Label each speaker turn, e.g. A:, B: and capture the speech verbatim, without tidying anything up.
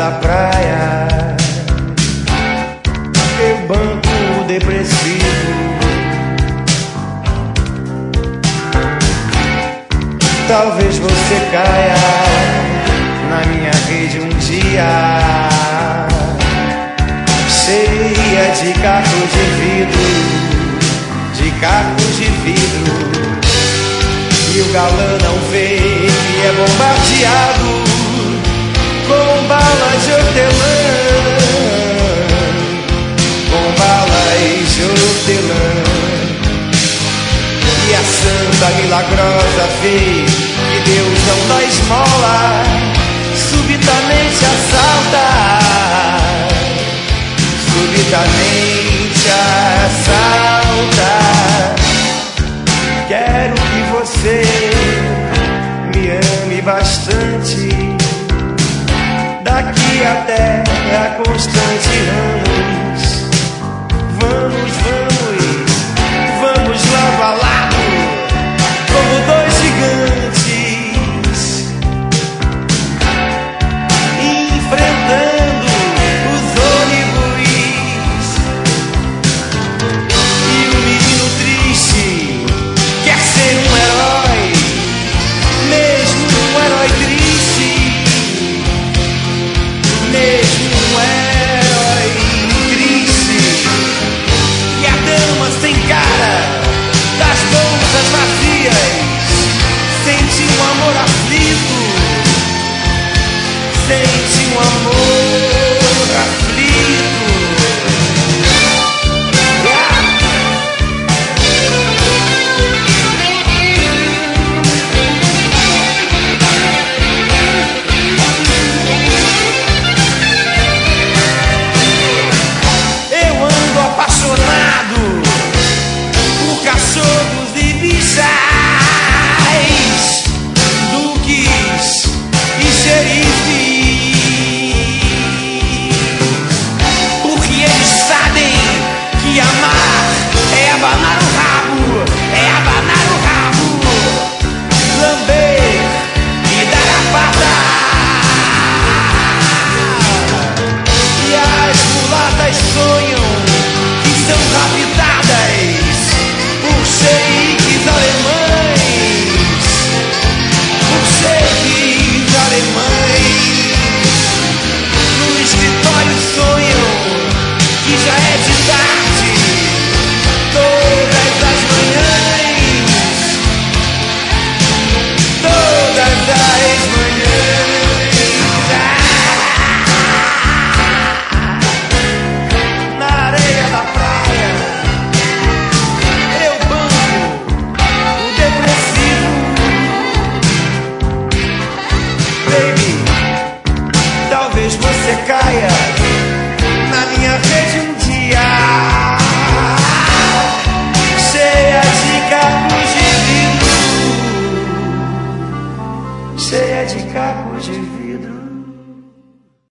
A: da praia, teu banco depressivo. Talvez você caia na minha rede um dia, cheia de cacos de vidro, de cacos de vidro. E o galã não vê que é bombardeado com balas de hortelã, com balas de hortelã. E a santa milagrosa vê que Deus não dá esmola, subitamente assalta, subitamente assalta. Quero que você me ame bastante, daqui até a constante anos.